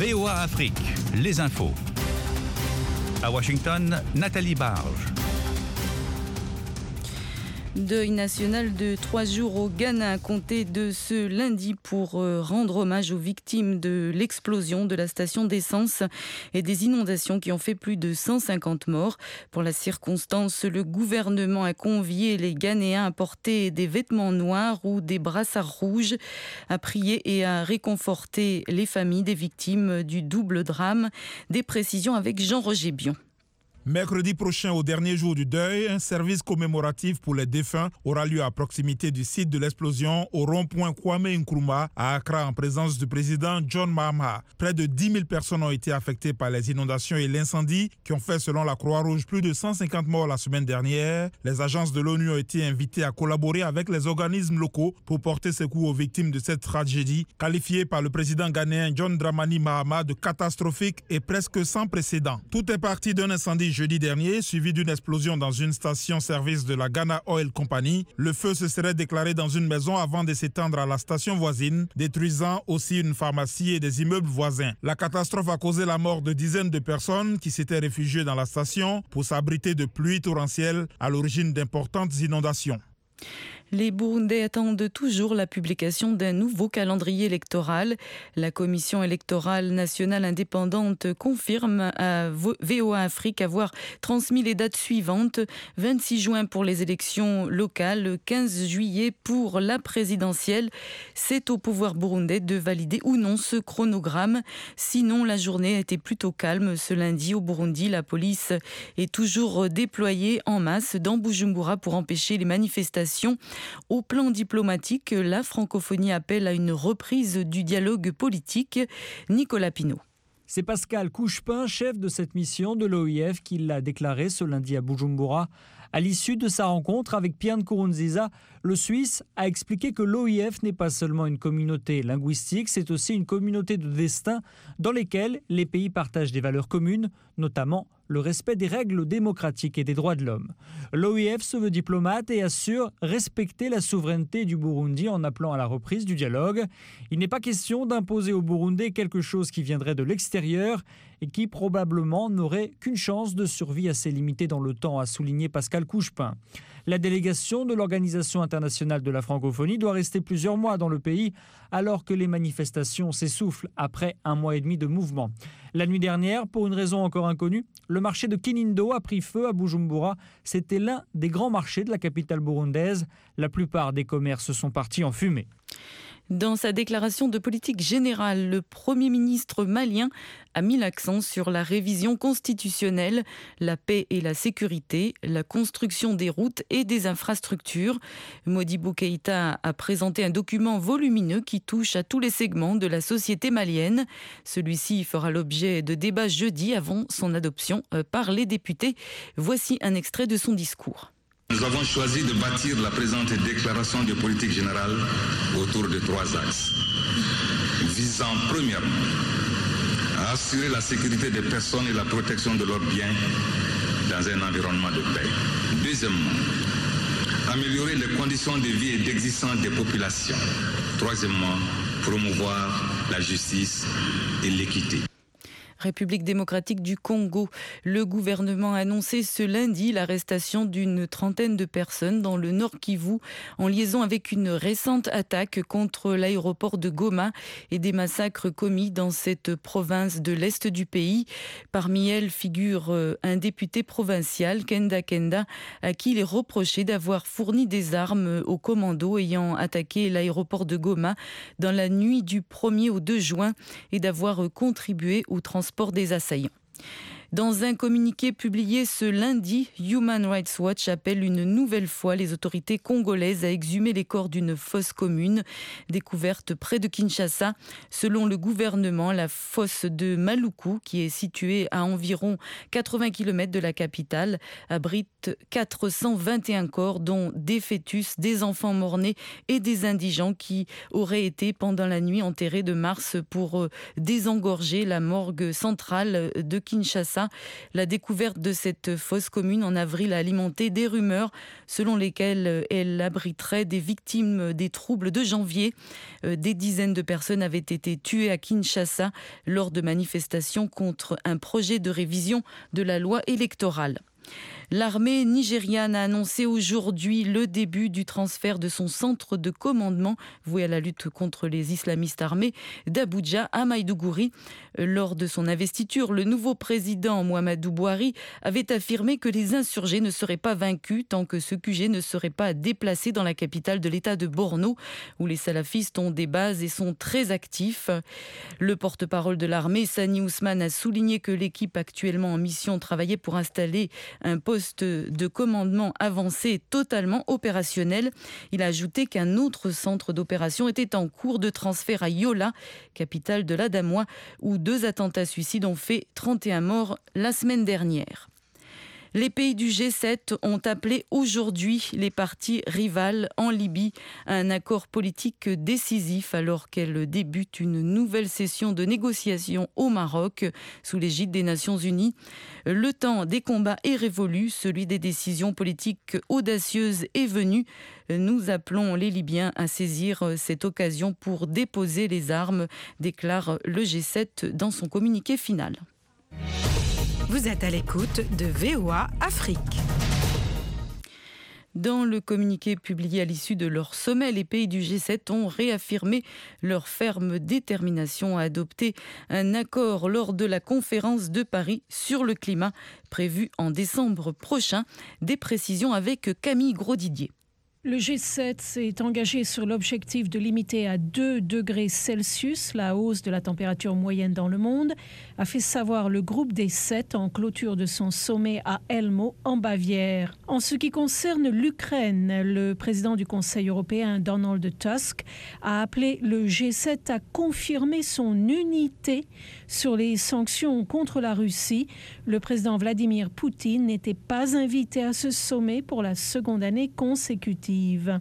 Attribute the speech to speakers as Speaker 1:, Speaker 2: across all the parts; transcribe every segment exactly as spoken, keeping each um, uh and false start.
Speaker 1: V O A Afrique, les infos. À Washington, Nathalie Barge.
Speaker 2: Deuil national de trois jours au Ghana, compté de ce lundi pour rendre hommage aux victimes de l'explosion de la station d'essence et des inondations qui ont fait plus de cent cinquante morts. Pour la circonstance, le gouvernement a convié les Ghanéens à porter des vêtements noirs ou des brassards rouges, à prier et à réconforter les familles des victimes du double drame. Des précisions avec Jean-Roger Bion.
Speaker 3: Mercredi prochain, au dernier jour du deuil, un service commémoratif pour les défunts aura lieu à proximité du site de l'explosion au rond-point Kwame Nkrumah à Accra en présence du président John Mahama. Près de dix mille personnes ont été affectées par les inondations et l'incendie qui ont fait, selon la Croix-Rouge, plus de cent cinquante morts la semaine dernière. Les agences de l'ONU ont été invitées à collaborer avec les organismes locaux pour porter secours aux victimes de cette tragédie, qualifiée par le président ghanéen John Dramani Mahama de catastrophique et presque sans précédent. Tout est parti d'un incendie jeudi dernier, suivi d'une explosion dans une station-service de la Ghana Oil Company. Le feu se serait déclaré dans une maison avant de s'étendre à la station voisine, détruisant aussi une pharmacie et des immeubles voisins. La catastrophe a causé la mort de dizaines de personnes qui s'étaient réfugiées dans la station pour s'abriter de pluies torrentielles à l'origine d'importantes inondations.
Speaker 2: Les Burundais attendent toujours la publication d'un nouveau calendrier électoral. La Commission électorale nationale indépendante confirme à V O A Afrique avoir transmis les dates suivantes. vingt-six juin pour les élections locales, quinze juillet pour la présidentielle. C'est au pouvoir burundais de valider ou non ce chronogramme. Sinon, la journée a été plutôt calme ce lundi au Burundi. La police est toujours déployée en masse dans Bujumbura pour empêcher les manifestations. Au plan diplomatique, la francophonie appelle à une reprise du dialogue politique. Nicolas Pinault.
Speaker 4: C'est Pascal Couchepin, chef de cette mission de l'O I F, qui l'a déclaré ce lundi à Bujumbura. À l'issue de sa rencontre avec Pierre Nkurunziza, le Suisse a expliqué que l'O I F n'est pas seulement une communauté linguistique, c'est aussi une communauté de destin dans lesquelles les pays partagent des valeurs communes, notamment le respect des règles démocratiques et des droits de l'homme. L'O I F se veut diplomate et assure respecter la souveraineté du Burundi en appelant à la reprise du dialogue. Il n'est pas question d'imposer aux Burundais quelque chose qui viendrait de l'extérieur et qui probablement n'aurait qu'une chance de survie assez limitée dans le temps, a souligné Pascal Couchepin. La délégation de l'Organisation internationale de la francophonie doit rester plusieurs mois dans le pays alors que les manifestations s'essoufflent après un mois et demi de mouvement. La nuit dernière, pour une raison encore inconnue, le marché de Kinindo a pris feu à Bujumbura. C'était l'un des grands marchés de la capitale burundaise. La plupart des commerces sont partis en fumée.
Speaker 2: Dans sa déclaration de politique générale, le Premier ministre malien a mis l'accent sur la révision constitutionnelle, la paix et la sécurité, la construction des routes et des infrastructures. Modibo Keïta a présenté un document volumineux qui touche à tous les segments de la société malienne. Celui-ci fera l'objet de débats jeudi avant son adoption par les députés. Voici un extrait de son discours.
Speaker 5: Nous avons choisi de bâtir la présente déclaration de politique générale autour de trois axes, visant premièrement à assurer la sécurité des personnes et la protection de leurs biens dans un environnement de paix. Deuxièmement, améliorer les conditions de vie et d'existence des populations. Troisièmement, promouvoir la justice et l'équité.
Speaker 2: République démocratique du Congo. Le gouvernement a annoncé ce lundi l'arrestation d'une trentaine de personnes dans le Nord Kivu en liaison avec une récente attaque contre l'aéroport de Goma et des massacres commis dans cette province de l'Est du pays. Parmi elles figure un député provincial, Kenda Kenda, à qui il est reproché d'avoir fourni des armes aux commandos ayant attaqué l'aéroport de Goma dans la nuit du premier au deux juin et d'avoir contribué au transport des assaillants. Dans un communiqué publié ce lundi, Human Rights Watch appelle une nouvelle fois les autorités congolaises à exhumer les corps d'une fosse commune découverte près de Kinshasa. Selon le gouvernement, la fosse de Maluku, qui est située à environ quatre-vingts kilomètres de la capitale, abrite quatre cent vingt et un corps, dont des fœtus, des enfants mort-nés et des indigents qui auraient été pendant la nuit enterrés de mars pour désengorger la morgue centrale de Kinshasa. Rafah. La découverte de cette fosse commune en avril a alimenté des rumeurs selon lesquelles elle abriterait des victimes des troubles de janvier. Des dizaines de personnes avaient été tuées à Kinshasa lors de manifestations contre un projet de révision de la loi électorale. L'armée nigériane a annoncé aujourd'hui le début du transfert de son centre de commandement voué à la lutte contre les islamistes armés d'Abuja à Maïdougouri. Lors de son investiture, le nouveau président Muhammadu Buhari avait affirmé que les insurgés ne seraient pas vaincus tant que ce Q G ne serait pas déplacé dans la capitale de l'État de Borno, où les salafistes ont des bases et sont très actifs. Le porte-parole de l'armée, Sani Ousmane, a souligné que l'équipe actuellement en mission travaillait pour installer un poste de commandement avancé totalement opérationnel. Il a ajouté qu'un autre centre d'opération était en cours de transfert à Yola, capitale de l'Adamawa, où deux attentats suicides ont fait trente et un morts la semaine dernière. Les pays du G sept ont appelé aujourd'hui les parties rivales en Libye à un accord politique décisif alors qu'elle débute une nouvelle session de négociations au Maroc sous l'égide des Nations Unies. Le temps des combats est révolu, celui des décisions politiques audacieuses est venu. Nous appelons les Libyens à saisir cette occasion pour déposer les armes, déclare le G sept dans son communiqué final.
Speaker 6: Vous êtes à l'écoute de V O A Afrique.
Speaker 2: Dans le communiqué publié à l'issue de leur sommet, les pays du G sept ont réaffirmé leur ferme détermination à adopter un accord lors de la conférence de Paris sur le climat prévue en décembre prochain. Des précisions avec Camille Grosdidier.
Speaker 7: Le G sept s'est engagé sur l'objectif de limiter à deux degrés Celsius la hausse de la température moyenne dans le monde, a fait savoir le groupe des sept en clôture de son sommet à Elmo en Bavière. En ce qui concerne l'Ukraine, le président du Conseil européen Donald Tusk a appelé le G sept à confirmer son unité sur les sanctions contre la Russie. Le président Vladimir Poutine n'était pas invité à ce sommet pour la seconde année consécutive.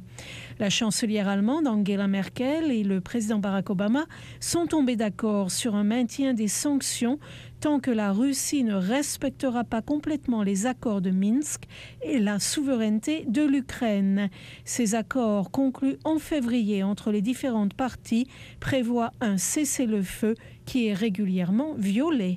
Speaker 7: La chancelière allemande Angela Merkel et le président Barack Obama sont tombés d'accord sur un maintien des sanctions tant que la Russie ne respectera pas complètement les accords de Minsk et la souveraineté de l'Ukraine. Ces accords conclus en février entre les différentes parties prévoient un cessez-le-feu qui est régulièrement violé.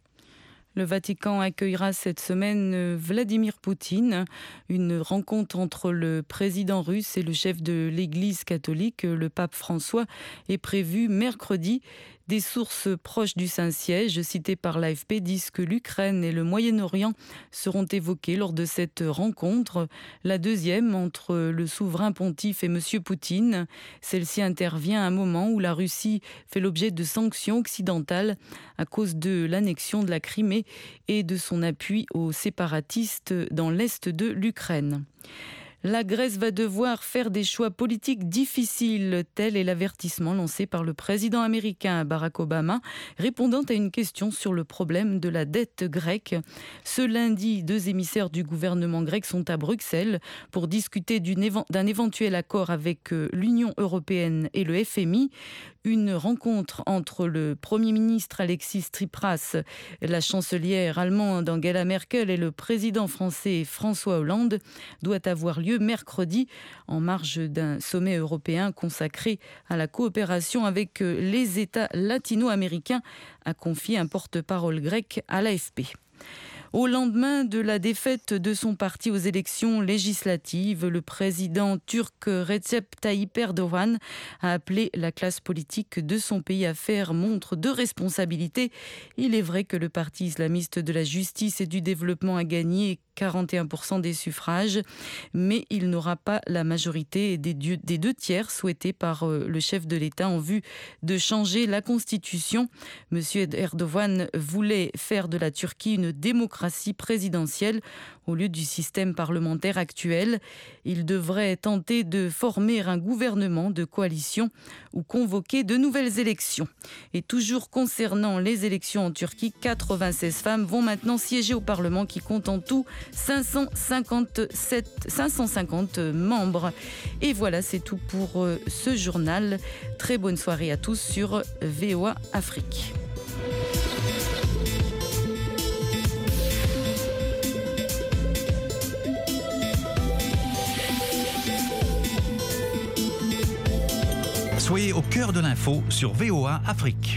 Speaker 2: Le Vatican accueillera cette semaine Vladimir Poutine. Une rencontre entre le président russe et le chef de l'Église catholique, le pape François, est prévue mercredi. Des sources proches du Saint-Siège, citées par l'A F P, disent que l'Ukraine et le Moyen-Orient seront évoqués lors de cette rencontre. La deuxième, entre le souverain pontife et M. Poutine. Celle-ci intervient à un moment où la Russie fait l'objet de sanctions occidentales à cause de l'annexion de la Crimée et de son appui aux séparatistes dans l'est de l'Ukraine. La Grèce va devoir faire des choix politiques difficiles, tel est l'avertissement lancé par le président américain Barack Obama, répondant à une question sur le problème de la dette grecque. Ce lundi, deux émissaires du gouvernement grec sont à Bruxelles pour discuter d'un éventuel accord avec l'Union européenne et le F M I. Une rencontre entre le Premier ministre Alexis Tsipras, la chancelière allemande Angela Merkel et le président français François Hollande doit avoir lieu mercredi en marge d'un sommet européen consacré à la coopération avec les États latino-américains, a confié un porte-parole grec à l'A F P. Au lendemain de la défaite de son parti aux élections législatives, le président turc Recep Tayyip Erdogan a appelé la classe politique de son pays à faire montre de responsabilité. Il est vrai que le parti islamiste de la justice et du développement a gagné quarante et un pour cent des suffrages, mais il n'aura pas la majorité des deux tiers souhaités par le chef de l'État en vue de changer la constitution. Monsieur Erdogan voulait faire de la Turquie une démocratie présidentielle au lieu du système parlementaire actuel. Il devrait tenter de former un gouvernement de coalition ou convoquer de nouvelles élections. Et toujours concernant les élections en Turquie, quatre-vingt-seize femmes vont maintenant siéger au Parlement qui compte en tout cinq cent cinquante-sept, cinq cent cinquante membres. Et voilà, c'est tout pour ce journal. Très bonne soirée à tous sur V O A Afrique.
Speaker 1: Soyez au cœur de l'info sur V O A Afrique.